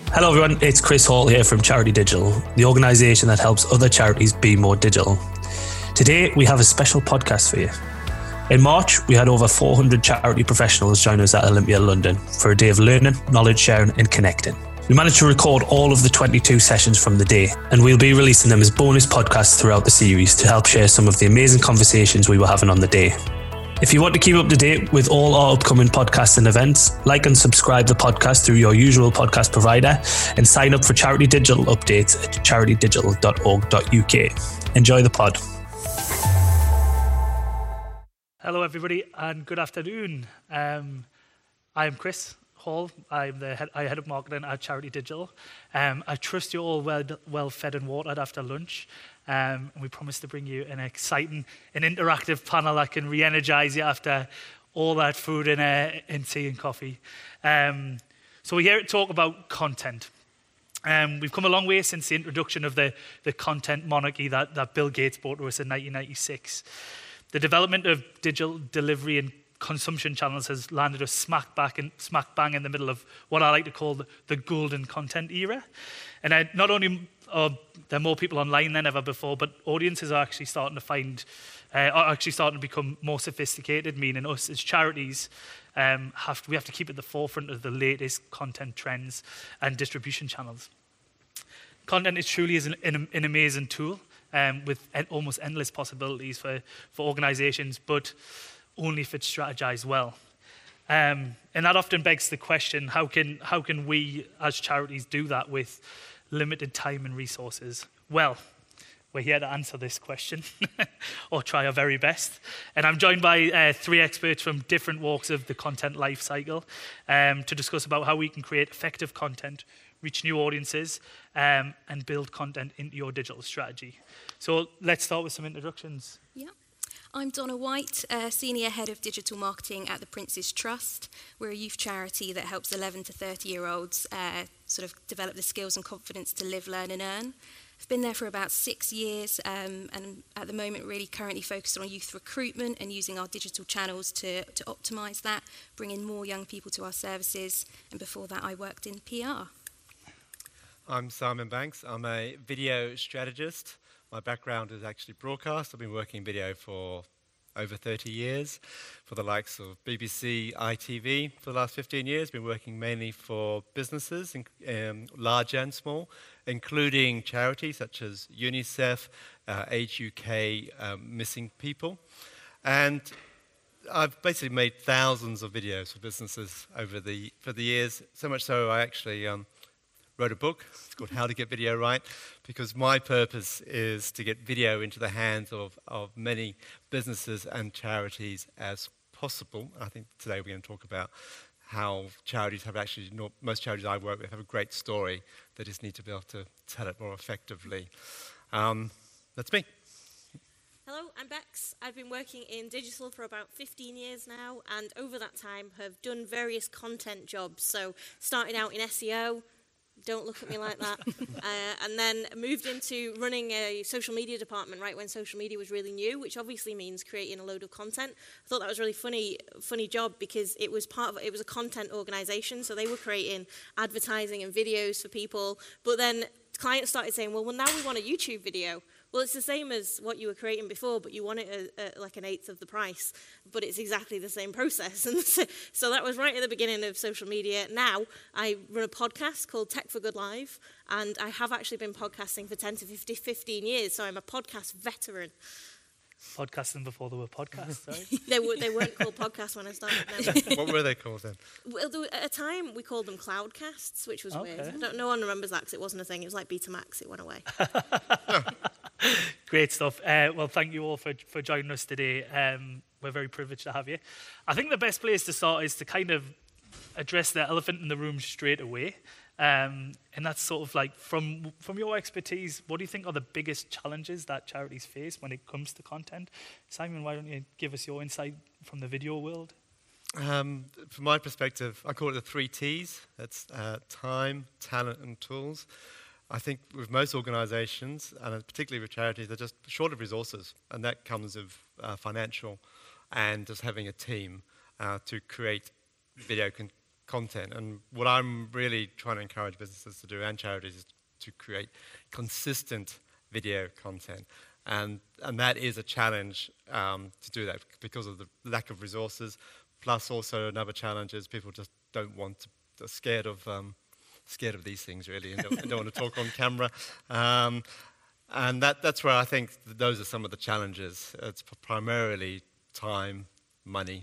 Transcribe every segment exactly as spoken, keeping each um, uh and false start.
Hello everyone, it's Chris Hall here from Charity Digital, the organisation that helps other charities be more digital. Today we have a special podcast for you. In March, we had over four hundred charity professionals join us at Olympia London for a day of learning, knowledge sharing and connecting. We managed to record all of the twenty-two sessions from the day, and we'll be releasing them as bonus podcasts throughout the series to help share some of the amazing conversations we were having on the day. If you want to keep up to date with all our upcoming podcasts and events, like and subscribe the podcast through your usual podcast provider and sign up for Charity Digital updates at charity digital dot org dot U K. Enjoy the pod. Hello everybody and good afternoon. Um, I'm Chris Hall. I'm the head, I head up marketing at Charity Digital. Um, I trust you're all well, well fed and watered after lunch. Um, and we promise to bring you an exciting and interactive panel that can re-energize you after all that food and, uh, and tea and coffee. Um, so we're here to talk about content. Um, we've come a long way since the introduction of the, the content monarchy that, that Bill Gates brought to us in nineteen ninety-six. The development of digital delivery and consumption channels has landed us smack back and smack bang in the middle of what I like to call the, the golden content era. And uh, not only are there more people online than ever before, but audiences are actually starting to find, uh, are actually starting to become more sophisticated, meaning us as charities um, have to, we have to keep at the forefront of the latest content trends and distribution channels. Content is truly is an, an, an amazing tool um, with en- almost endless possibilities for, for organizations, but only if it's strategized well. Um, and that often begs the question, how can how can we as charities do that with limited time and resources? Well, we're here to answer this question, or try our very best. And I'm joined by uh, three experts from different walks of the content life cycle um, to discuss about how we can create effective content, reach new audiences, um, and build content into your digital strategy. So let's start with some introductions. Yeah. I'm Donna White, uh, Senior Head of Digital Marketing at the Prince's Trust. We're a youth charity that helps eleven to thirty-year-olds uh, sort of develop the skills and confidence to live, learn and earn. I've been there for about six years um, and at the moment really currently focused on youth recruitment and using our digital channels to, to optimise that, bring in more young people to our services. And before that, I worked in P R. I'm Simon Banks. I'm a video strategist. My background is actually broadcast. I've been working in video for over thirty years for the likes of B B C, I T V for the last fifteen years. Been working mainly for businesses, um, large and small, including charities such as UNICEF, uh, Age U K, um, Missing People. And I've basically made thousands of videos for businesses over the for the years, so much so I actually um, wrote a book. It's called How to Get Video Right, because my purpose is to get video into the hands of, of many businesses and charities as possible. I think today we're going to talk about how charities have actually, not, most charities I work with have a great story. They just need to be able to tell it more effectively. Um, that's me. Hello, I'm Bex. I've been working in digital for about fifteen years now, and over that time have done various content jobs. So starting out in S E O, don't look at me like that. uh, and then moved into running a social media department right when social media was really new, which obviously means creating a load of content. I thought that was a really funny, funny job because it was part of it was a content organization, so they were creating advertising and videos for people. But then clients started saying, "Well, well, now we want a YouTube video." Well, it's the same as what you were creating before, but you want it at, at like an eighth of the price. But it's exactly the same process. And so, so that was right at the beginning of social media. Now I run a podcast called Tech for Good Live, and I have actually been podcasting for ten to fifteen years, so I'm a podcast veteran. Podcasting before there were podcasts, right? they, were, they weren't called podcasts when I started. No. What were they called then? Well, there, at a time, we called them Cloudcasts, which was Okay. weird. I don't, no one remembers that because it wasn't a thing. It was like Betamax. It went away. Great stuff. Uh, well, thank you all for, for joining us today. Um, we're very privileged to have you. I think the best place to start is to kind of address the elephant in the room straight away. Um, and that's sort of like, from from your expertise, what do you think are the biggest challenges that charities face when it comes to content? Simon, why don't you give us your insight from the video world? Um, from my perspective, I call it the three T's. That's uh, time, talent, and tools. I think with most organizations, and particularly with charities, they're just short of resources, and that comes of uh, financial and just having a team uh, to create video con- content. And what I'm really trying to encourage businesses to do, and charities, is to create consistent video content. And, and that is a challenge um, to do that because of the lack of resources. Plus also another challenge is people just don't want to, they're scared of, um, scared of these things really, and don't, and don't want to talk on camera. Um, and that, that's where I think those are some of the challenges. It's primarily time, money,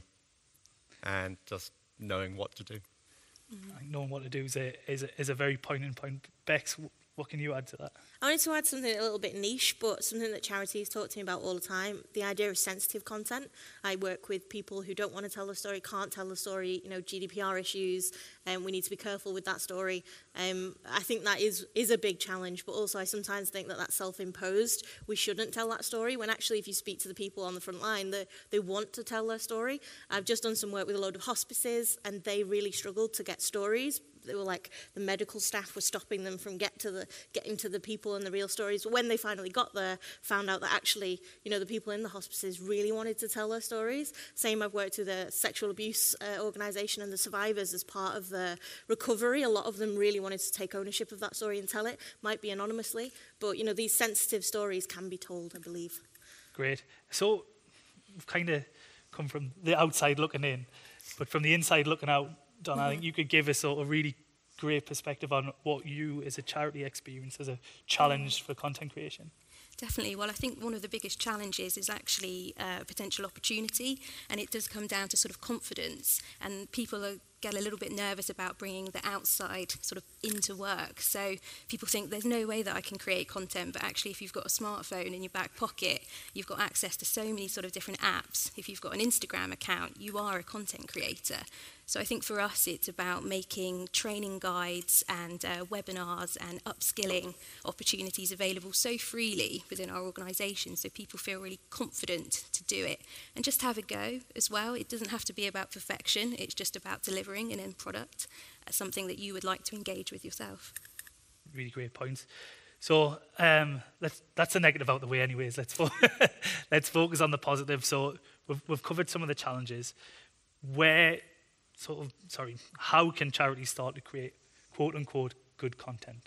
and just knowing what to do. Mm-hmm. Knowing what to do is a, is a, is a very poignant point. Bex, what can you add to that? I wanted to add something a little bit niche, but something that charities talk to me about all the time, the idea of sensitive content. I work with people who don't want to tell the story, can't tell the story, you know, G D P R issues, and um, we need to be careful with that story. Um, I think that is, is a big challenge, but also I sometimes think that that's self-imposed. We shouldn't tell that story, when actually if you speak to the people on the front line, they, they want to tell their story. I've just done some work with a load of hospices, and they really struggled to get stories. They were like, the medical staff were stopping them from get to the, getting to the people and the real stories. But when they finally got there, found out that actually, you know, the people in the hospices really wanted to tell their stories. Same, I've worked with a sexual abuse uh, organisation, and the survivors as part of the recovery. A lot of them really wanted to take ownership of that story and tell it. Might be anonymously, but, you know, these sensitive stories can be told, I believe. Great. So we've kind of come from the outside looking in, but from the inside looking out, Don, mm-hmm. I think you could give us a, a really great perspective on what you as a charity experience as a challenge mm. for content creation. Definitely. Well, I think one of the biggest challenges is actually uh, a potential opportunity, and it does come down to sort of confidence, and people are get a little bit nervous about bringing the outside sort of into work. So people think there's no way that I can create content, but actually if you've got a smartphone in your back pocket, you've got access to so many sort of different apps. If you've got an Instagram account, you are a content creator. So I think for us, it's about making training guides and uh, webinars and upskilling opportunities available so freely within our organisation, so people feel really confident to do it. And just have a go as well. It doesn't have to be about perfection. It's just about delivering an end product, uh, something that you would like to engage with yourself. Really great points. So um, let's, that's the negative out the way anyways. Let's, fo- let's focus on the positive. So we've, we've covered some of the challenges. Where... Sort of, sorry, how can charities start to create quote-unquote good content?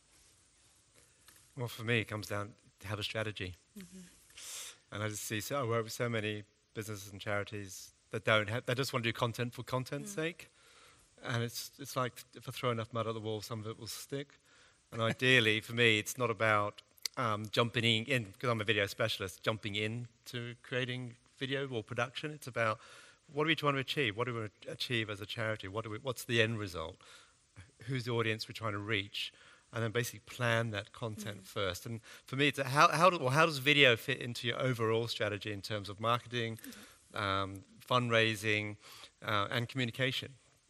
Well, for me, it comes down to have a strategy. Mm-hmm. And I just see, so I work with so many businesses and charities that don't have, they just want to do content for content's mm. sake. And it's it's like, if I throw enough mud at the wall, some of it will stick. And ideally, for me, it's not about um, jumping in, because I'm a video specialist, jumping in to creating video or production. It's about, what are we trying to achieve? What do we achieve as a charity? What do we, what's the end result? Who's the audience we're trying to reach? And then basically plan that content mm. first. And for me, it's a, how, how, do, well, how does video fit into your overall strategy in terms of marketing, mm-hmm. um, fundraising, uh, and communication?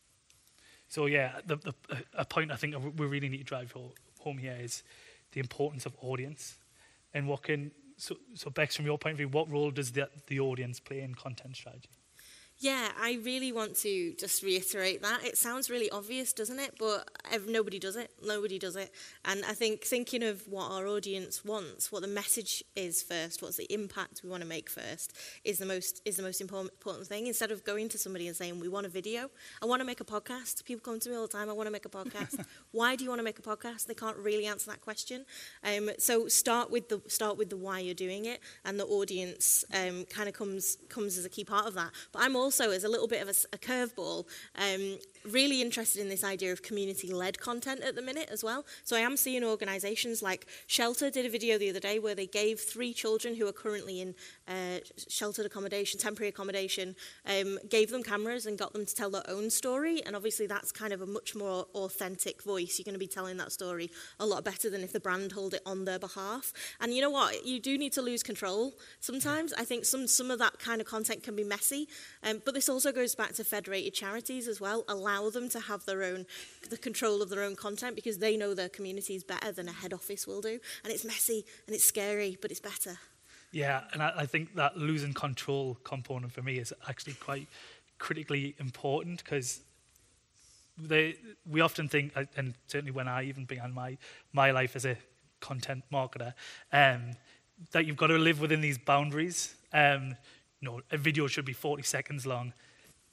So yeah, the, the, a point I think we really need to drive home here is the importance of audience. And what can, so, so Bex, from your point of view, what role does the, the audience play in content strategy? Yeah, I really want to just reiterate that. It sounds really obvious, doesn't it? But nobody does it. Nobody does it. And I think thinking of what our audience wants, what the message is first, what's the impact we want to make first, is the most is the most important, important thing. Instead of going to somebody and saying, we want a video, I want to make a podcast. People come to me all the time, I want to make a podcast. Why do you want to make a podcast? They can't really answer that question. Um, so start with the start with the why you're doing it, and the audience um, kind of comes comes as a key part of that. But I'm also Also, as a little bit of a, a curveball, um, really interested in this idea of community-led content at the minute as well. So I am seeing organisations like Shelter did a video the other day where they gave three children who are currently in uh, sheltered accommodation, temporary accommodation, um, gave them cameras and got them to tell their own story. And obviously that's kind of a much more authentic voice. You're going to be telling that story a lot better than if the brand hold it on their behalf. And you know what? You do need to lose control sometimes. I think some, some of that kind of content can be messy. Um, but this also goes back to federated charities as well. Allow them to have their own, the control of their own content, because they know their communities better than a head office will do. And it's messy and it's scary, but it's better. Yeah, and I, I think that losing control component for me is actually quite critically important, because they we often think, and certainly when I even began my my life as a content marketer, um, that you've got to live within these boundaries. Um, you know, a video should be forty seconds long.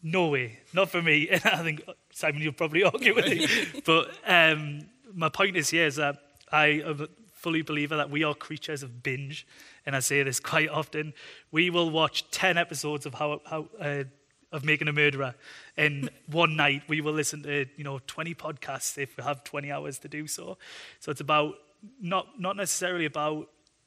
no way, not for me. And I think, Simon, you'll probably argue with me. But um, my point is here is that I am a fully believer that we are creatures of binge. And I say this quite often. We will watch ten episodes of how, how uh, of Making a Murderer. In one night, we will listen to, you know, twenty podcasts if we have twenty hours to do so. So it's about, not not necessarily about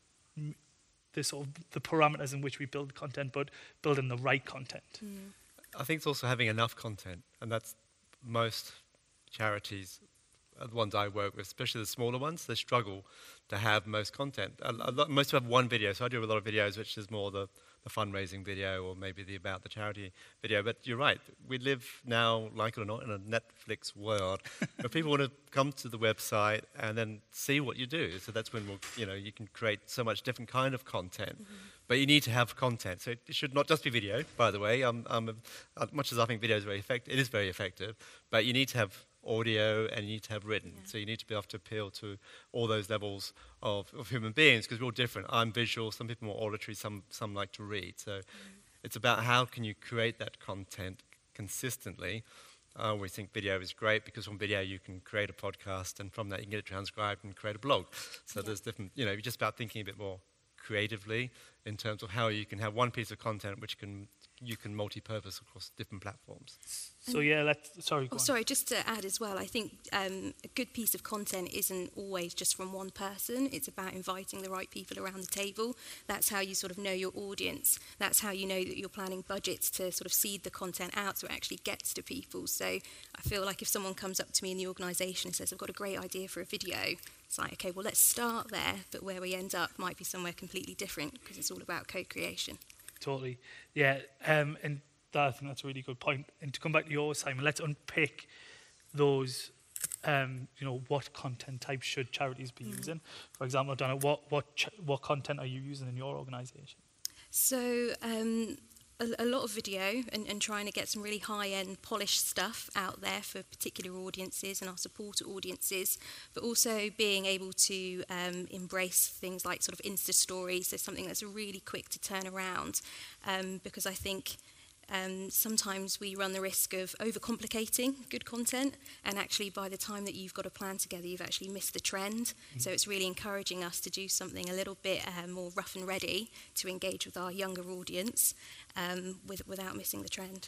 the sort of the parameters in which we build content, but building the right content. Mm. I think it's also having enough content, and that's most charities, uh, the ones I work with, especially the smaller ones, they struggle to have most content. A, a lot, most have one video, so I do a lot of videos, which is more the, the fundraising video or maybe the about the charity video. But you're right, we live now, like it or not, in a Netflix world where people want to come to the website and then see what you do. So that's when we'll, you know, you can create so much different kind of content. Mm-hmm. But you need to have content. So it should not just be video, by the way. Um, um, as much as I think video is very effective, it is very effective, but you need to have audio and you need to have written. Yeah. So you need to be able to appeal to all those levels of, of human beings, because we're all different. I'm visual, some people are more auditory, some, some like to read. So mm. it's about how can you create that content consistently. Uh, we think video is great because from video you can create a podcast, and from that you can get it transcribed and create a blog. So yeah. there's different, you know, you're just about thinking a bit more creatively in terms of how you can have one piece of content which can you can multi-purpose across different platforms. So yeah, let's, sorry, go oh, on. Sorry, just to add as well, I think um, a good piece of content isn't always just from one person. It's about inviting the right people around the table. That's how you sort of know your audience. That's how you know that you're planning budgets to sort of seed the content out so it actually gets to people. So I feel like if someone comes up to me in the organisation and says, I've got a great idea for a video, it's like, okay, well, let's start there, but where we end up might be somewhere completely different because it's all about co-creation. Totally. Yeah, um, and that, I think that's a really good point. And to come back to yours, Simon, let's unpick those, um, you know, what content types should charities be mm. using? For example, Donna, what, what, ch- what content are you using in your organisation? So, um, A, a lot of video and, and trying to get some really high-end polished stuff out there for particular audiences and our supporter audiences, but also being able to um, embrace things like sort of Insta stories, so something that's really quick to turn around, um, because I think um, sometimes we run the risk of overcomplicating good content, and actually by the time that you've got a plan together, you've actually missed the trend. Mm-hmm. So it's really encouraging us to do something a little bit uh, more rough and ready to engage with our younger audience, um, with, without missing the trend.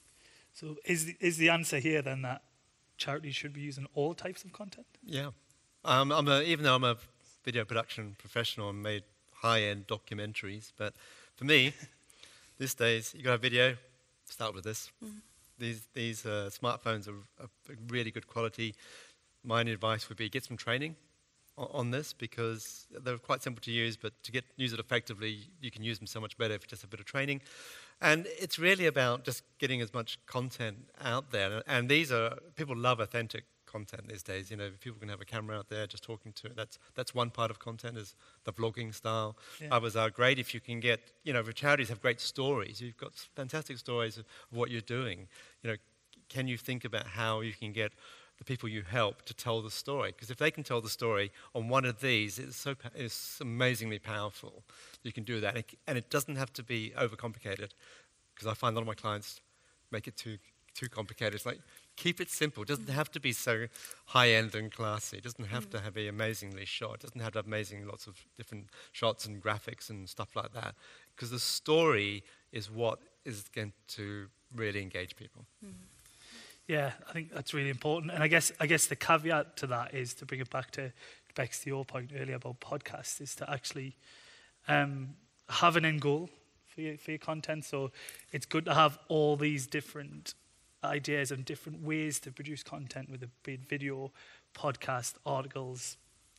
So is the, is the answer here then that charities should be using all types of content? Yeah. Um, I'm a, even though I'm a video production professional and made high-end documentaries, but for me, these days, you've got a video, start with this. Mm. These these uh, smartphones are, are really good quality. My advice would be get some training on, on this, because they're quite simple to use, but to get use it effectively, you can use them so much better if you just have a bit of training. And it's really about just getting as much content out there. And these are, people love authentic content these days. You know, people can have a camera out there just talking to it. That's that's one part of content, is the vlogging style. Yeah. Others are great if you can get, you know, the charities have great stories. You've got fantastic stories of what you're doing. You know, can you think about how you can get the people you help to tell the story? Because if they can tell the story on one of these, it's so it's amazingly powerful. You can do that, and it, and it doesn't have to be overcomplicated. Because I find a lot of my clients make it too too complicated. It's like, keep it simple. It doesn't have to be so high-end and classy. It doesn't have mm. to have be amazingly shot. It doesn't have to have amazing lots of different shots and graphics and stuff like that. Because the story is what is going to really engage people. Mm. Yeah, I think that's really important. And I guess I guess the caveat to that is, to bring it back to Bex, to your point earlier about podcasts, is to actually um, have an end goal for your, for your content. So it's good to have all these different ideas and different ways to produce content, with a big video, podcast, articles,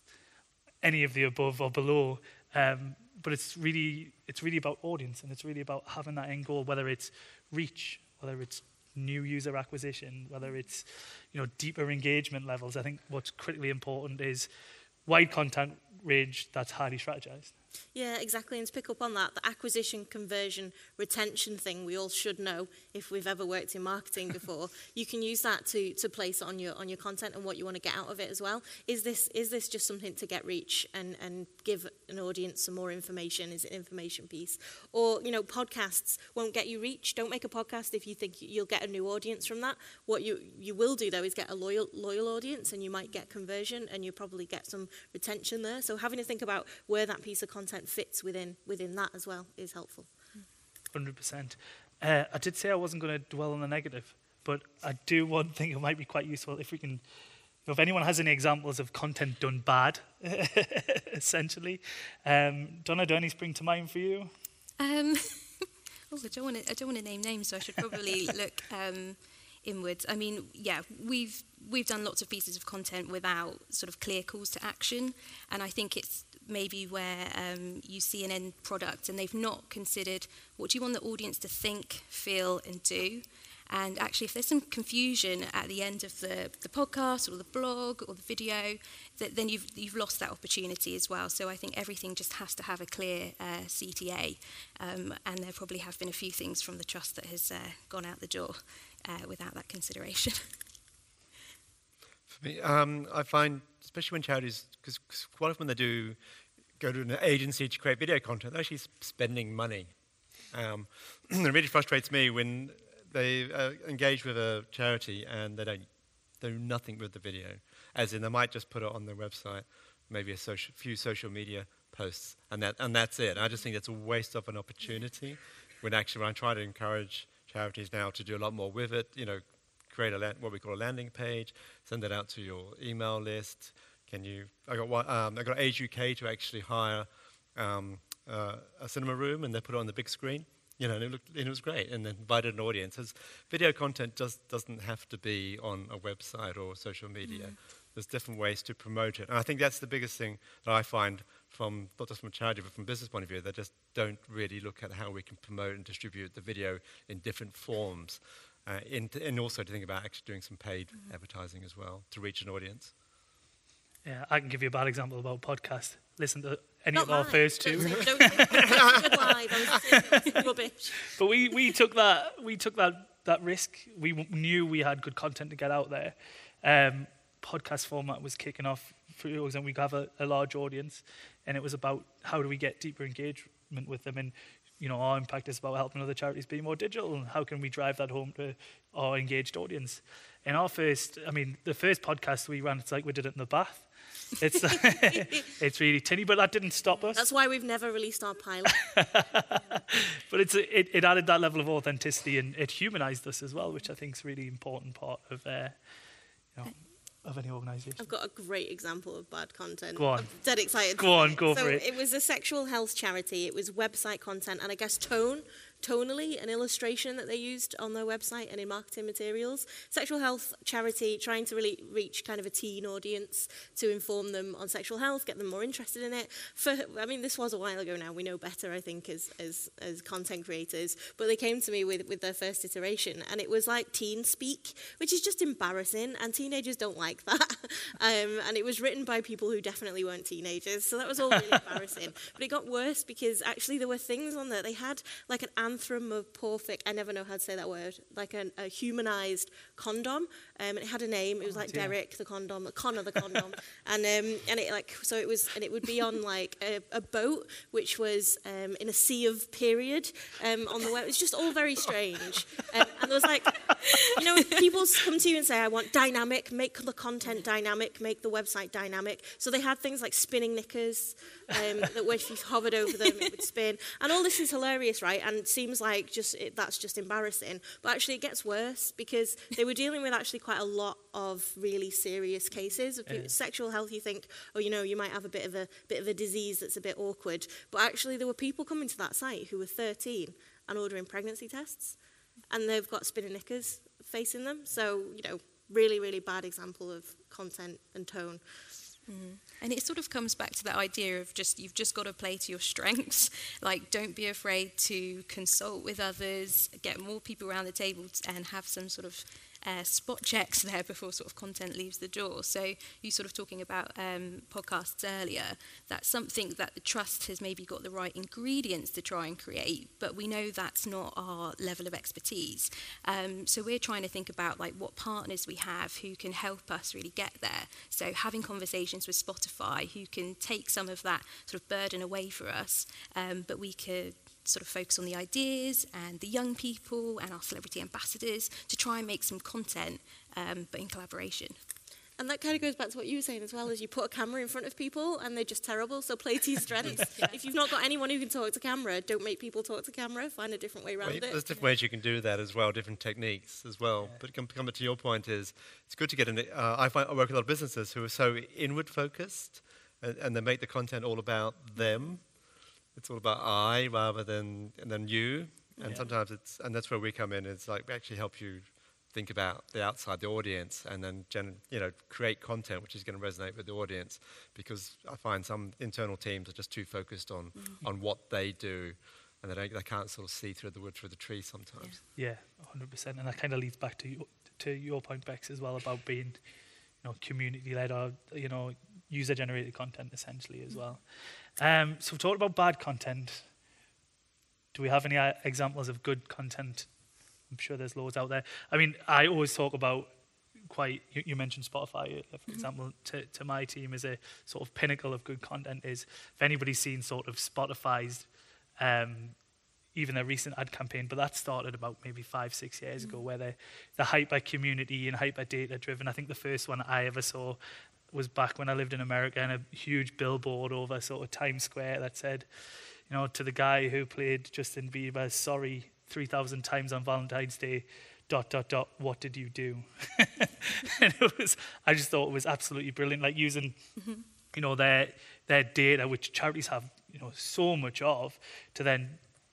any of the above or below. Um, but it's really it's really about audience, and it's really about having that end goal, whether it's reach, whether it's new user acquisition, whether it's, you know, deeper engagement levels. I think what's critically important is wide content range that's highly strategized. Yeah, exactly. And to pick up on that, the acquisition, conversion, retention thing we all should know if we've ever worked in marketing before. You can use that to to place on your on your content and what you want to get out of it as well. Is this is this just something to get reach and, and give an audience some more information? Is it an information piece? Or, you know, podcasts won't get you reach. Don't make a podcast if you think you'll get a new audience from that. What you, you will do, though, is get a loyal loyal audience, and you might get conversion, and you probably get some retention there. So having to think about where that piece of content fits within within that as well is helpful. one hundred percent. Uh, I did say I wasn't going to dwell on the negative, but I do one thing it might be quite useful if we can, if anyone has any examples of content done bad, essentially. Um, Donna, do any spring to mind for you? Um, oh, I don't want to. I don't want to name names, so I should probably look um, inwards. I mean, yeah, we've we've done lots of pieces of content without sort of clear calls to action, and I think it's maybe where um, you see an end product and they've not considered what do you want the audience to think, feel, and do. And actually, if there's some confusion at the end of the, the podcast or the blog or the video, that then you've you've lost that opportunity as well. So I think everything just has to have a clear uh, C T A, um, and there probably have been a few things from the trust that has uh, gone out the door uh, without that consideration. For me, um, I find, especially when charities, because quite often they do go to an agency to create video content, they're actually spending money. Um, it really frustrates me when they uh, engage with a charity and they don't do nothing with the video. As in, they might just put it on their website, maybe a social, few social media posts, and that and that's it. I just think that's a waste of an opportunity. When actually, when I try to encourage charities now to do a lot more with it, you know, create a la- what we call a landing page, send it out to your email list. Can you? I got one, um, I got Age U K to actually hire um, uh, a cinema room, and they put it on the big screen. You know, and it, looked, and it was great, and then invited an audience. As video content just doesn't have to be on a website or social media. Mm. There's different ways to promote it. And I think that's the biggest thing that I find from, not just from a charity, but from a business point of view, they just don't really look at how we can promote and distribute the video in different forms. Uh, in, and also to think about actually doing some paid mm. advertising as well to reach an audience. Yeah, I can give you a bad example about podcast. Listen to any Not of our mine. first two. Don't say, don't say, that's good live. I was saying, rubbish. But we, we took that we took that, that risk. We w- knew we had good content to get out there. Um, podcast format was kicking off for us, and we have a, a large audience, and it was about how do we get deeper engagement with them. And you know, our impact is about helping other charities be more digital, and how can we drive that home to our engaged audience. In our first, I mean, the first podcast we ran, it's like we did it in the bath. It's it's really tinny, but that didn't stop us. That's why we've never released our pilot. But it's a, it, it added that level of authenticity, and it humanized us as well, which I think is a really important part of uh, you know, of any organisation. I've got a great example of bad content. Go on. I'm dead excited. Go on, go so for it. It was a sexual health charity. It was website content, and I guess tone, tonally, an illustration that they used on their website and in marketing materials. Sexual health charity trying to really reach kind of a teen audience to inform them on sexual health, get them more interested in it. For, I mean, this was a while ago now. We know better, I think, as as, as content creators. But they came to me with, with their first iteration, and it was like teen speak, which is just embarrassing, and teenagers don't like that. um, and it was written by people who definitely weren't teenagers, so that was all really embarrassing. But it got worse because actually there were things on there. They had like an anthropomorphic, I never know how to say that word, like an, a humanized condom. Um, it had a name. It was like oh, Derek the condom, Connor the condom, and um, and it like so it was, and it would be on like a, a boat which was um, in a sea of period um, on the web. It was just all very strange, um, and there was like, you know, people come to you and say, I want dynamic, make the content dynamic, make the website dynamic. So they had things like spinning knickers um, that if you hovered over them it would spin, and all this is hilarious, right? And it seems like just it, that's just embarrassing, but actually it gets worse because they were dealing with actually quite a lot of really serious cases of yeah. sexual health. You think, oh, you know, you might have a bit of a bit of a disease that's a bit awkward, but actually there were people coming to that site who were thirteen and ordering pregnancy tests, and they've got spinning knickers facing them. So, you know, really, really bad example of content and tone. Mm. And it sort of comes back to that idea of just, you've just got to play to your strengths. Like, don't be afraid to consult with others, get more people around the table and have some sort of uh, spot checks there before sort of content leaves the door. So you sort of talking about um, podcasts earlier, that's something that the Trust has maybe got the right ingredients to try and create, but we know that's not our level of expertise. Um, so we're trying to think about like what partners we have who can help us really get there. So having conversations with Spotify who can take some of that sort of burden away for us, um, but we could sort of focus on the ideas and the young people and our celebrity ambassadors to try and make some content, um, but in collaboration. And that kind of goes back to what you were saying as well, is you put a camera in front of people and they're just terrible, so play to your strengths. Yeah. If you've not got anyone who can talk to camera, don't make people talk to camera, find a different way around well, it. There's different ways you can do that as well, different techniques as well. Yeah. But coming to your point is, it's good to get in, uh, I find I work with a lot of businesses who are so inward focused and, and they make the content all about them. It's all about I rather than and then you, and yeah. sometimes it's and that's where we come in. It's like we actually help you think about the outside, the audience, and then gen, you know create content which is going to resonate with the audience. Because I find some internal teams are just too focused on mm-hmm. on what they do, and they don't, they can't sort of see through the wood through the tree sometimes. Yeah, one hundred percent. And that kind of leads back to your, to your point, Bex, as well about being, you know, community led or you know user generated content essentially as mm-hmm. well. Um, so we've talked about bad content. Do we have any uh, examples of good content? I'm sure there's loads out there. I mean, I always talk about quite, you, you mentioned Spotify, uh, for mm-hmm. example, to, to my team as a sort of pinnacle of good content is, if anybody's seen sort of Spotify's, um, even their recent ad campaign, but that started about maybe five, six years mm-hmm. ago, where they're, they're hyper community and hyper data driven. I think the first one I ever saw was back when I lived in America, and a huge billboard over sort of Times Square that said, you know, to the guy who played Justin Bieber, sorry, three thousand times on Valentine's Day, dot, dot, dot, what did you do? And it was, I just thought it was absolutely brilliant, like using, mm-hmm. you know, their their data, which charities have, you know, so much of, to then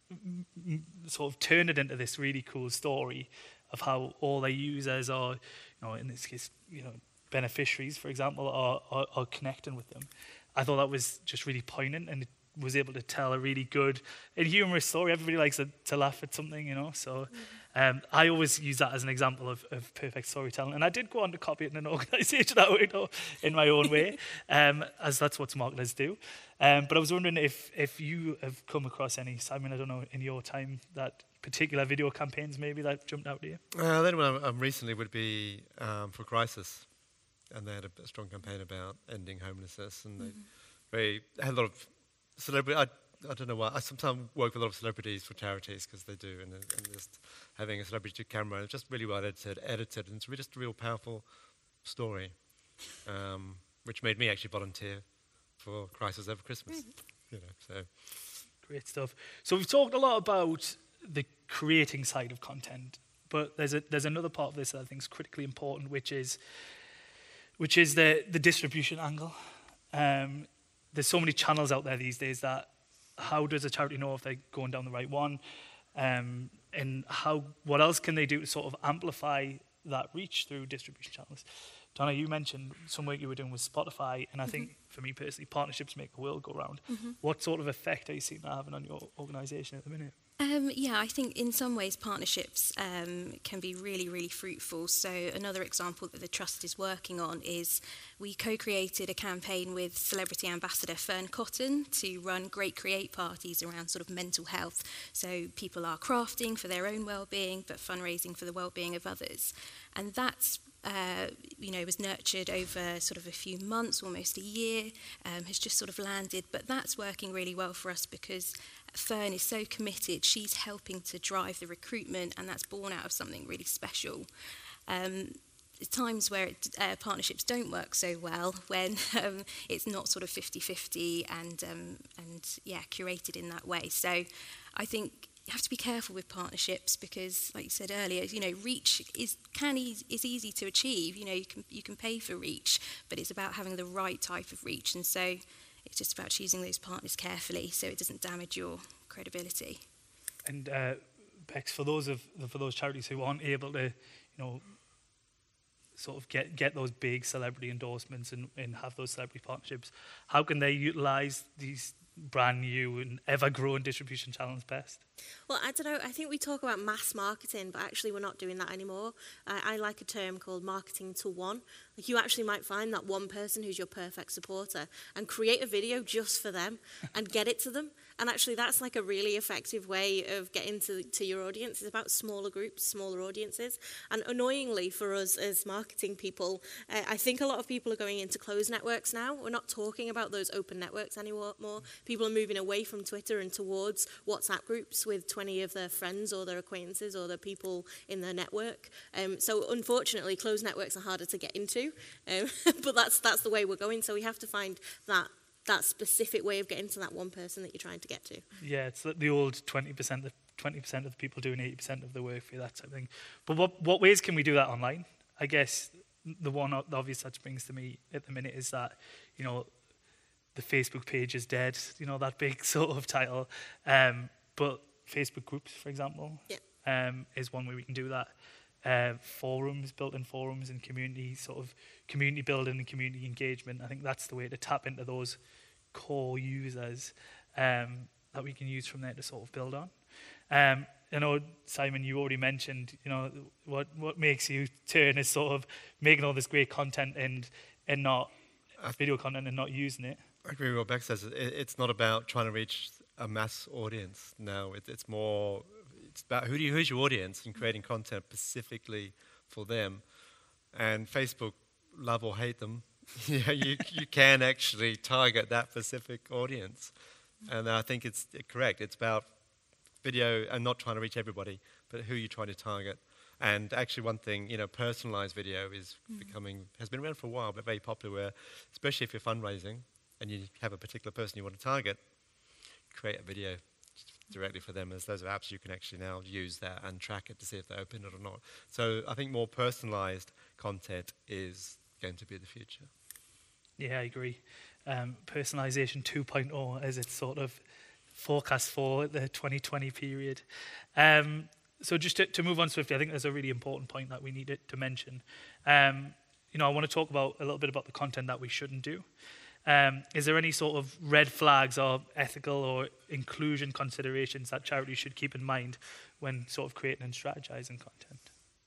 m- sort of turn it into this really cool story of how all their users are, you know, in this case, you know, beneficiaries, for example, are, are, are connecting with them. I thought that was just really poignant, and it was able to tell a really good and humorous story. Everybody likes to, to laugh at something, you know, so um, I always use that as an example of, of perfect storytelling. And I did go on to copy it in an organisation that way, you know, in my own way, um, as that's what marketers do. Um, but I was wondering if, if you have come across any, Simon, I don't know, in your time, that particular video campaigns maybe that jumped out to you? Uh, then one um, recently would be um, for Crisis. And they had a, a strong campaign about ending homelessness, and mm-hmm. they, they had a lot of celebrity. I, I don't know why. I sometimes work with a lot of celebrities for charities because they do, and, and just having a celebrity camera, it's just really well edited, edited, and it's really just a real powerful story, um, which made me actually volunteer for Crisis Over Christmas. Mm-hmm. You know, so great stuff. So we've talked a lot about the creating side of content, but there's a there's another part of this that I think is critically important, which is. which is the, the distribution angle. Um, there's so many channels out there these days that how does a charity know if they're going down the right one? Um, and how what else can they do to sort of amplify that reach through distribution channels? Donna, you mentioned some work you were doing with Spotify, and I mm-hmm. think, for me personally, partnerships make the world go round. Mm-hmm. What sort of effect are you seeing that having on your organisation at the minute? Um, yeah, I think in some ways partnerships um, can be really, really fruitful. So another example that the Trust is working on is we co-created a campaign with celebrity ambassador Fern Cotton to run great create parties around sort of mental health. So people are crafting for their own well-being, but fundraising for the well-being of others. And that's Uh, you know, was nurtured over sort of a few months, almost a year, um, has just sort of landed. But that's working really well for us because Fern is so committed. She's helping to drive the recruitment, and that's born out of something really special. Um, times where it, uh, partnerships don't work so well, when um, it's not sort of fifty-fifty and, um, and, yeah, curated in that way. So I think you have to be careful with partnerships because, like you said earlier, you know, reach is can e- is easy to achieve. You know, you can you can pay for reach, but it's about having the right type of reach, and so it's just about choosing those partners carefully so it doesn't damage your credibility. And uh, Bex, for those of for those charities who aren't able to, you know, sort of get get those big celebrity endorsements and, and have those celebrity partnerships, how can they utilise these brand new and ever-growing distribution channels best? Well, I don't know. I think we talk about mass marketing, but actually we're not doing that anymore. I, I like a term called marketing to one. Like, you actually might find that one person who's your perfect supporter and create a video just for them and get it to them. And actually that's like a really effective way of getting to, to your audience. It's about smaller groups, smaller audiences. And annoyingly for us as marketing people, uh, I think a lot of people are going into closed networks now. We're not talking about those open networks anymore. People are moving away from Twitter and towards WhatsApp groups with twenty of their friends or their acquaintances or their people in their network. Um, so unfortunately, closed networks are harder to get into. Um, but that's, that's the way we're going. So we have to find that that specific way of getting to that one person that you're trying to get to. Yeah, it's the old twenty percent, the twenty percent of the people doing eighty percent of the work for you, that type of thing. But what, what ways can we do that online? I guess the one the obvious that springs to me at the minute is that, you know, the Facebook page is dead, you know, that big sort of title. Um, but Facebook groups, for example, yeah. um, is one way we can do that. Uh, forums, built-in forums and community sort of community building and community engagement. I think that's the way to tap into those core users um, that we can use from there to sort of build on. Um, I know, Simon, you already mentioned, you know, what what makes you turn is sort of making all this great content and and not uh, video content and not using it. I agree with what Beck says. It, it's not about trying to reach a mass audience now. It, it's more, it's about who do you, who's your audience and creating content specifically for them. And Facebook, love or hate them, you know, you, you can actually target that specific audience. And I think it's correct. It's about video and not trying to reach everybody, but who you're trying to target. And actually one thing, you know, personalized video is mm. becoming, has been around for a while, but very popular, where, especially if you're fundraising and you have a particular person you want to target, create a video directly for them. As those are apps you can actually now use that and track it to see if they open it or not. So I think more personalized content is going to be the future. Yeah, I agree. Um, personalization two point oh as it's sort of forecast for the twenty twenty period. Um, so just to, to move on swiftly, I think there's a really important point that we need to mention. Um, you know, I want to talk about a little bit about the content that we shouldn't do. Um, is there any sort of red flags or ethical or inclusion considerations that charities should keep in mind when sort of creating and strategizing content?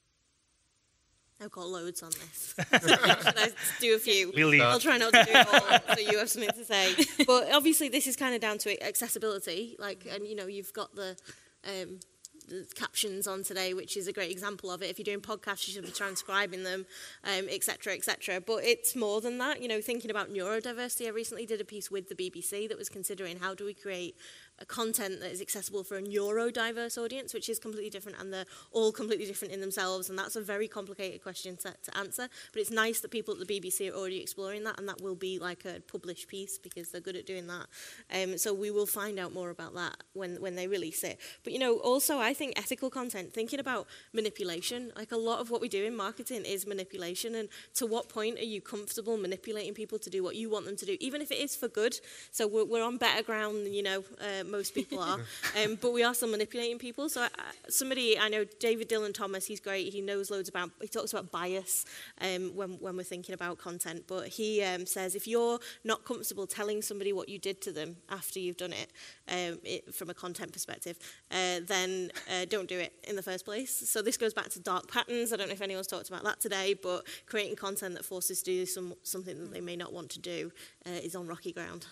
I've got loads on this. Should I do a few? We'll leave. I'll try not to do it all, so you have something to say. But obviously, this is kind of down to accessibility. Like, and you know, you've got the, um, the captions on today, which is a great example of it. If you're doing podcasts, you should be transcribing them, um, et cetera, et cetera. But it's more than that. You know, thinking about neurodiversity, I recently did a piece with the B B C that was considering how do we create a content that is accessible for a neurodiverse audience, which is completely different, and they're all completely different in themselves, and that's a very complicated question to, to answer. But it's nice that people at the B B C are already exploring that, and that will be like a published piece because they're good at doing that. Um, so we will find out more about that when, when they release it. But, you know, also I think ethical content, thinking about manipulation, like a lot of what we do in marketing is manipulation, and to what point are you comfortable manipulating people to do what you want them to do, even if it is for good? So we're, we're on better ground than, you know, uh, most people are, um, but we are still manipulating people. So I, somebody, I know David Dylan Thomas, he's great, he knows loads about, he talks about bias um, when, when we're thinking about content, but he um, says if you're not comfortable telling somebody what you did to them after you've done it, um, it from a content perspective, uh, then uh, don't do it in the first place. So this goes back to dark patterns. I don't know if anyone's talked about that today, but creating content that forces to do some, something that they may not want to do uh, is on rocky ground.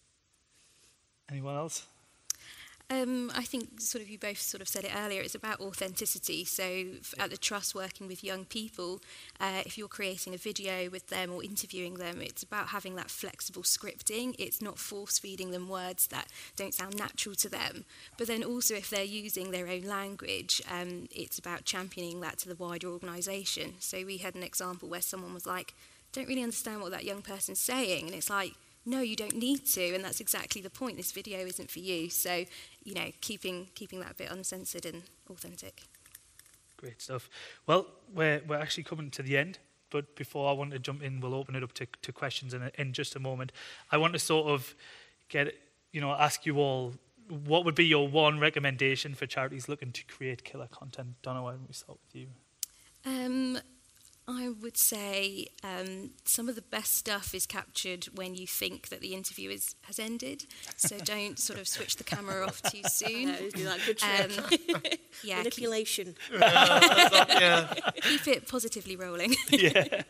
Anyone else? Um, I think sort of you both sort of said it earlier, it's about authenticity. So at the Trust, working with young people, uh, if you're creating a video with them or interviewing them, it's about having that flexible scripting. It's not force-feeding them words that don't sound natural to them. But then also if they're using their own language, um, it's about championing that to the wider organisation. So we had an example where someone was like, don't really understand what that young person's saying. And it's like, no, you don't need to, and that's exactly the point. This video isn't for you. So, you know, keeping keeping that bit uncensored and authentic. Great stuff. Well, we're we're actually coming to the end, but before I want to jump in, we'll open it up to, to questions in, a, in just a moment. I want to sort of get, you know, ask you all, what would be your one recommendation for charities looking to create killer content? Donna, why don't we start with you? Um, I would say um, some of the best stuff is captured when you think that the interview is, has ended. So don't sort of switch the camera off too soon. Uh, do that good trick. Um, yeah, keep, Manipulation. Yeah. keep it positively rolling. Yeah.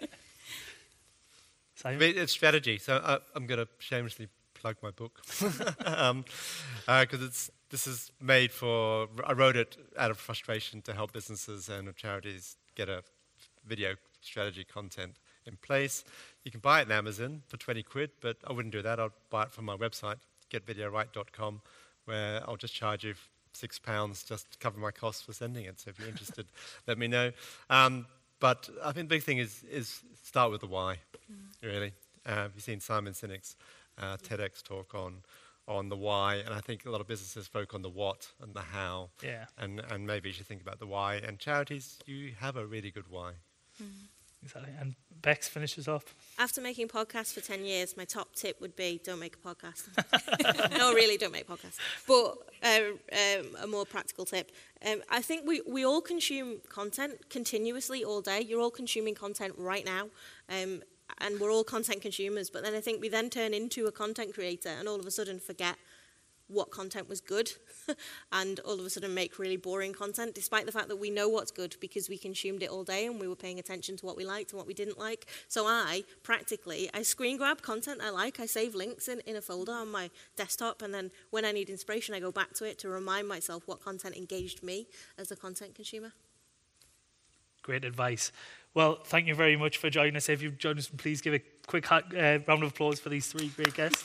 I Simon? mean, it's strategy. So uh, I'm going to shamelessly plug my book because um, uh, it's this is made for. I wrote it out of frustration to help businesses and charities get a video strategy content in place. You can buy it on Amazon for twenty quid, but I wouldn't do that. I'll buy it from my website, get video right dot com, where I'll just charge you six pounds just to cover my costs for sending it. So if you're interested, let me know. Um, but I think the big thing is is start with the why. Really, uh, you've seen Simon Sinek's uh, TEDx talk on on the why, and I think a lot of businesses focus on the what and the how, Yeah. and and maybe you should think about the why. And charities, you have a really good why. Exactly. And Bex finishes off. After making podcasts for ten years, my top tip would be don't make a podcast. No, really, don't make podcasts. But uh, um, a more practical tip. Um, I think we, we all consume content continuously all day. You're all consuming content right now. Um, and we're all content consumers. But then I think we then turn into a content creator and all of a sudden forget what content was good and all of a sudden make really boring content, despite the fact that we know what's good because we consumed it all day and we were paying attention to what we liked and what we didn't like. So I, practically, I screen grab content I like, I save links in, in a folder on my desktop, and then when I need inspiration, I go back to it to remind myself what content engaged me as a content consumer. Great advice. Well, thank you very much for joining us. If you've joined us, please give a quick ha- uh, round of applause for these three great guests.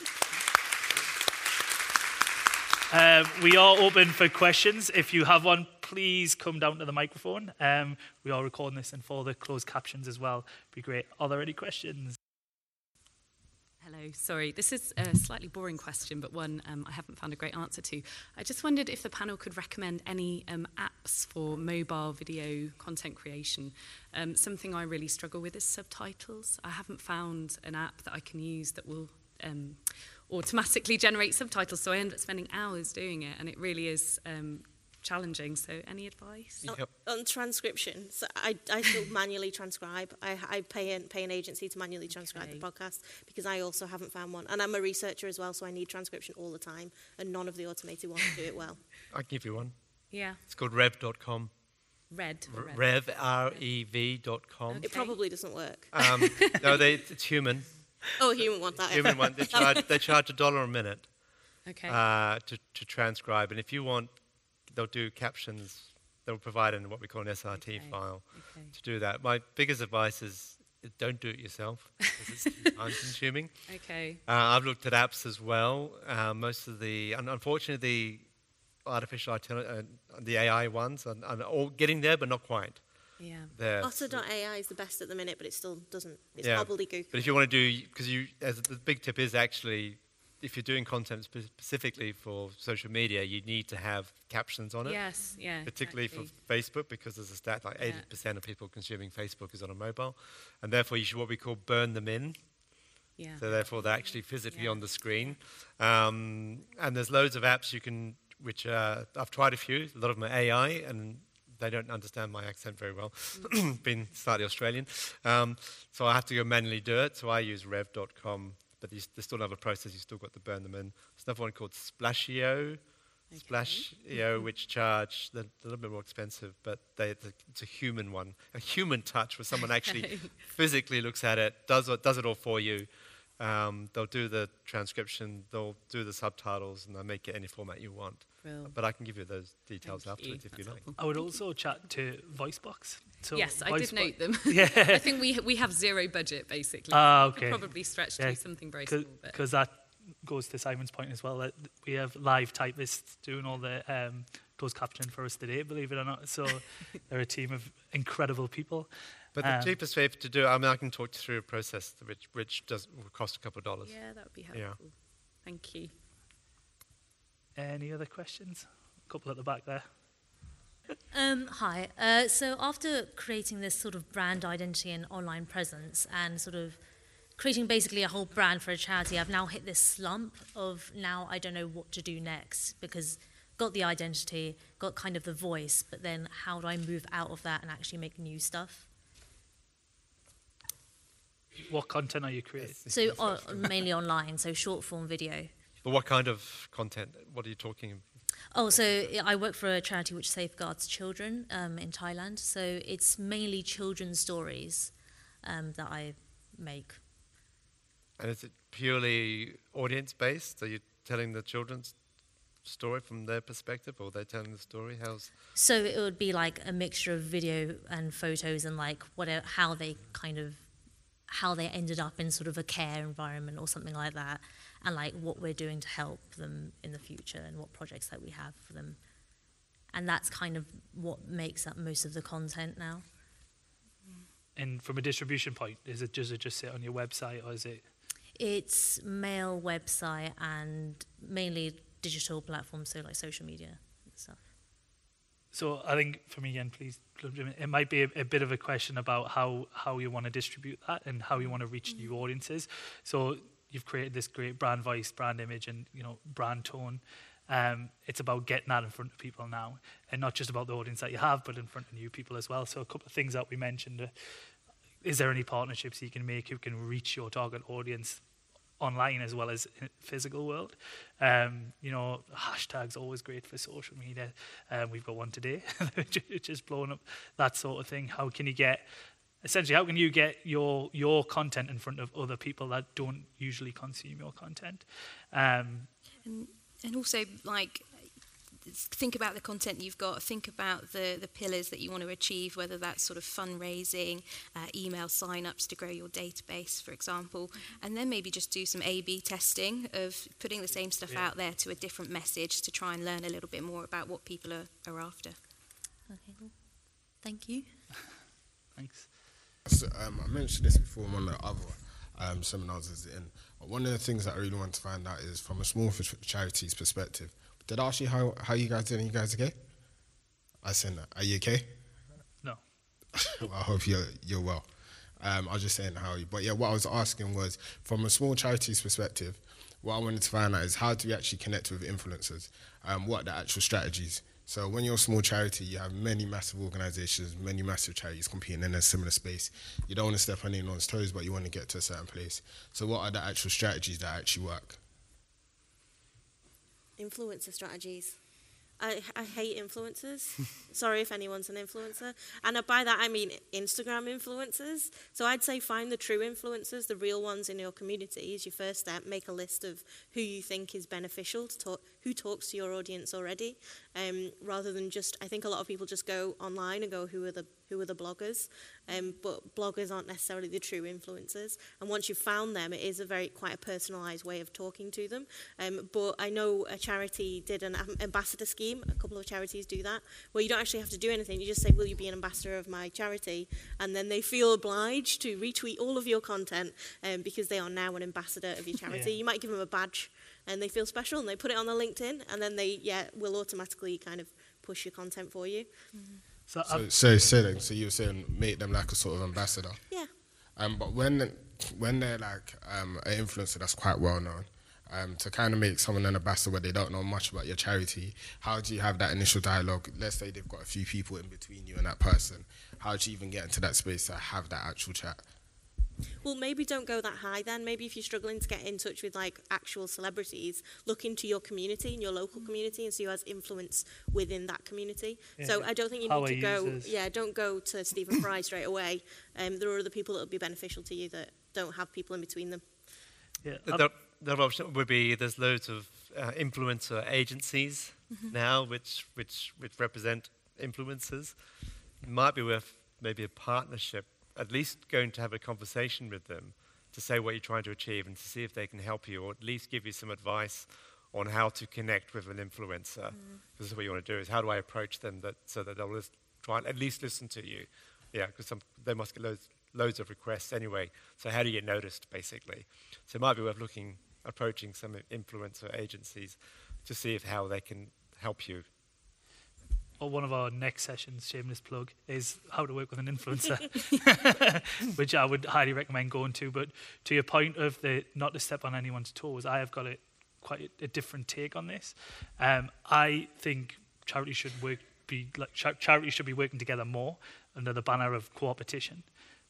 Um, we are open for questions. If you have one, please come down to the microphone. Um, we are recording this and for the closed captions as well. Be great. Are there any questions? Hello, sorry. This is a slightly boring question, but one um, I haven't found a great answer to. I just wondered if the panel could recommend any um, apps for mobile video content creation. Um, something I really struggle with is subtitles. I haven't found an app that I can use that will um, automatically generate subtitles, so I end up spending hours doing it, and it really is um, challenging. So any advice? Yep. On, on transcription, so I, I still manually transcribe. I, I pay, an, pay an agency to manually transcribe Okay. the podcast because I also haven't found one. And I'm a researcher as well, so I need transcription all the time, and none of the automated ones do it well. I can give you one. Yeah, It's called rev dot com. red. R- red. Rev, R E V dot com. It probably doesn't work. Um, no, they, it's human. Oh, a human want that. Human one. They charge, they charge a dollar a minute Okay. uh, to, to transcribe. And if you want, they'll do captions. They'll provide in what we call an S R T Okay. file okay. to do that. My biggest advice is don't do it yourself because it's too time consuming. Okay. Uh, I've looked at apps as well. Uh, most of the, un- unfortunately, the artificial intelligence, uh, the A I ones, are, are all getting there, but not quite. Yeah. There. Otter dot A I is the best at the minute, but it still doesn't. It's Yeah. gobbledygook. But if you want to do, because you, as the big tip is actually, if you're doing content spe- specifically for social media, you need to have captions on it. Yes. Yeah. Particularly exactly. for Facebook, because there's a stat like Yeah. eighty percent of people consuming Facebook is on a mobile, and therefore you should what we call burn them in. Yeah. So therefore they're actually physically Yeah. on the screen. Um, and there's loads of apps you can, which uh, I've tried a few. A lot of them are A I, and they don't understand my accent very well, being slightly Australian. Um, so I have to go manually do it. So I use rev dot com, but you, there's still another process. You've still got to burn them in. There's another one called Splashio. Splashio, which charge, they're a little bit more expensive, but they, the, it's a human one, a human touch where someone actually Okay. physically looks at it, does it, does it all for you. Um, they'll do the transcription, they'll do the subtitles, and they'll make it any format you want. Brill. But I can give you those details Thank you. afterwards if you That's like. helpful. I would also chat to VoiceBox. So Yes, I did VoiceBo- note them. Yeah. I think we we have zero budget basically. Ah, We could okay. probably stretch Yeah, to something very small. But Because that goes to Simon's point as well. That we have live typists doing all the um, closed caption for us today, believe it or not. So they're a team of incredible people. But the Um, cheapest way to do it, I mean, I can talk you through a process which, which does will cost a couple of dollars. yeah, that would be Yeah. helpful. Thank you. Any other questions? A couple at the back there. Um, hi. Uh, so after creating this sort of brand identity and online presence and sort of creating basically a whole brand for a charity, I've now hit this slump of now I don't know what to do next because got the identity, got kind of the voice, but then how do I move out of that and actually make new stuff? What content are you creating? So uh, mainly online, so short form video. But what kind of content? What are you talking? Oh, so I work for a charity which safeguards children um, in Thailand. So it's mainly children's stories um, that I make. And is it purely audience-based? Are you telling the children's story from their perspective, or are they telling the story? How's So it would be like a mixture of video and photos and like whatever, how they kind of, how they ended up in sort of a care environment or something like that, and like what we're doing to help them in the future and what projects that we have for them. And that's kind of what makes up most of the content now. And from a distribution point, is it does it just sit on your website, or is it? It's mail, website, and mainly digital platforms, so like social media and stuff. So I think for me, again, please, it might be a, a bit of a question about how, how you want to distribute that and how you want to reach new audiences. So you've created this great brand voice, brand image, and you know brand tone. Um, it's about getting that in front of people now, and not just about the audience that you have, but in front of new people as well. So a couple of things that we mentioned. Uh, is there any partnerships you can make who can reach your target audience online as well as in the physical world? Um, you know, hashtags always great for social media. Um, we've got one today, which is blowing up, that sort of thing. How can you get, essentially, how can you get your your content in front of other people that don't usually consume your content? Um, And, and also, like, think about the content you've got. Think about the, the pillars that you want to achieve, whether that's sort of fundraising, uh, email sign-ups to grow your database, for example. And then maybe just do some A B testing of putting the same stuff Yeah. out there to a different message to try and learn a little bit more about what people are, are after. Okay, cool. Thank you. thanks. So, um, I mentioned this before on one of the other um, seminars I was in. But one of the things that I really want to find out is from a small f- charity's perspective. Did I ask you how, how you guys doing? You guys okay? I said that. Are you okay? No. Well, I hope you're, you're well. Um, I was just saying how you, but yeah, what I was asking was, from a small charity's perspective, what I wanted to find out is how do we actually connect with influencers? Um, what are the actual strategies? So when you're a small charity, you have many massive organizations, many massive charities competing in a similar space. You don't want to step on anyone's toes, but you want to get to a certain place. So what are the actual strategies that actually work? Influencer strategies. I, I hate influencers. Sorry if anyone's an influencer. And by that I mean Instagram influencers. So I'd say find the true influencers, the real ones in your community is your first step. Make a list of who you think is beneficial to talk, who talks to your audience already, um, rather than just, I think a lot of people just go online and go, who are the who are the bloggers? Um, but bloggers aren't necessarily the true influencers. And once you've found them, it is a very quite a personalised way of talking to them. Um, but I know a charity did an ambassador scheme. A couple of charities do that, where you don't actually have to do anything. You just say, will you be an ambassador of my charity? And then they feel obliged to retweet all of your content um, because they are now an ambassador of your charity. Yeah. You might give them a badge and they feel special and they put it on their LinkedIn and then they yeah will automatically kind of push your content for you. Mm-hmm. So, So, I've- so, so, then, so you were saying make them like a sort of ambassador. Yeah. Um, but when when they're like um, an influencer that's quite well known, um, to kind of make someone an ambassador where they don't know much about your charity, how do you have that initial dialogue? Let's say they've got a few people in between you and that person. How do you even get into that space to have that actual chat? Well, maybe don't go that high then. Maybe if you're struggling to get in touch with like actual celebrities, look into your community and your local community and see who has influence within that community. Yeah. So I don't think you Power need to go, users. yeah, don't go to Stephen Fry straight away. Um, there are other people that will be beneficial to you that don't have people in between them. yeah, The, I've- the other option would be there's loads of uh, influencer agencies now which, which, which represent influencers. It might be worth maybe a partnership, at least going to have a conversation with them to say what you're trying to achieve and to see if they can help you or at least give you some advice on how to connect with an influencer. This is what you want to do, is how do I approach them that so that they'll lis- try and at least listen to you. Yeah, because they must get loads, loads of requests anyway. So how do you get noticed, basically? So it might be worth looking, approaching some influencer agencies to see if how they can help you. or one of our next sessions, shameless plug, is how to work with an influencer, which I would highly recommend going to. But to your point of the not to step on anyone's toes, I have got a quite a, a different take on this. Um, I think charity should work be like char- charity should be working together more under the banner of co-opetition,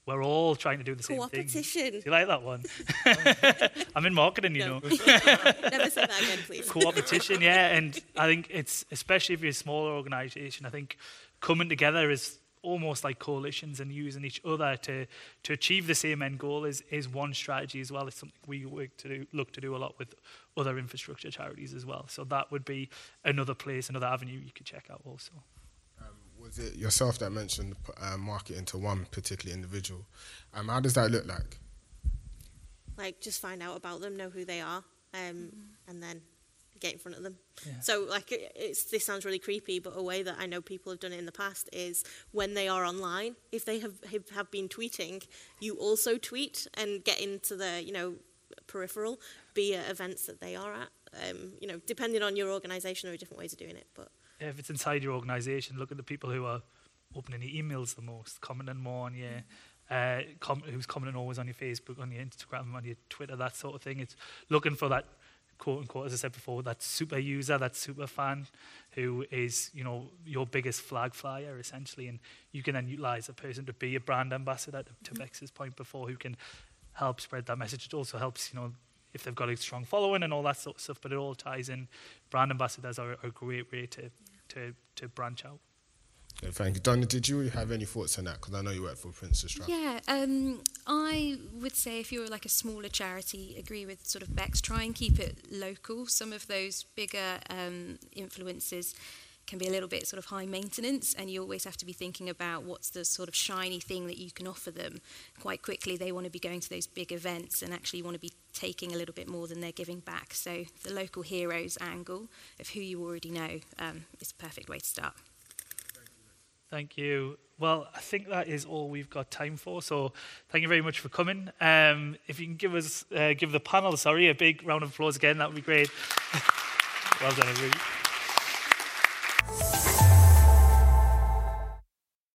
we're all trying to do the same thing. Co-opetition. Do you like that one? I'm in marketing, you No. know. Never say that again, please. Co-opetition, yeah. And I think it's, especially if you're a smaller organisation, I think coming together is almost like coalitions and using each other to to achieve the same end goal is is one strategy as well. It's something we work to do, look to do a lot with other infrastructure charities as well. So that would be another place, another avenue you could check out also. Um, was it yourself that mentioned uh, marketing to one particular individual? Um, how does that look like? Like, just find out about them, know who they are, um, and then get in front of them. Yeah. So, like, it, it's this sounds really creepy, but a way that I know people have done it in the past is when they are online, if they have have, have been tweeting, you also tweet and get into the, you know, peripheral, be at events that they are at. Um, you know, depending on your organisation, there are different ways of doing it, but... Yeah, if it's inside your organisation, look at the people who are opening your emails the most, commenting more on your, uh, com- who's commenting always on your Facebook, on your Instagram, on your Twitter, that sort of thing. It's looking for that, quote unquote, as I said before, that super user, that super fan, who is, you know, your biggest flag flyer essentially, and you can then utilise a person to be a brand ambassador. To, to Bex's point before, who can help spread that message. It also helps, you know, if they've got a strong following and all that sort of stuff, but it all ties in. Brand ambassadors are a great way to to, to branch out. Okay, thank you. Donna, did you have any thoughts on that? Because I know you work for Prince's Trust. Yeah, um, I would say if you're like a smaller charity, agree with sort of Bex, try and keep it local. Some of those bigger um, influences can be a little bit sort of high maintenance, and you always have to be thinking about what's the sort of shiny thing that you can offer them. Quite quickly, they want to be going to those big events and actually want to be taking a little bit more than they're giving back. So the local heroes angle of who you already know um, is a perfect way to start. Thank you. Well, I think that is all we've got time for. So thank you very much for coming. Um, if you can give us, uh, give the panel, sorry, a big round of applause again, that would be great. Well done, everybody.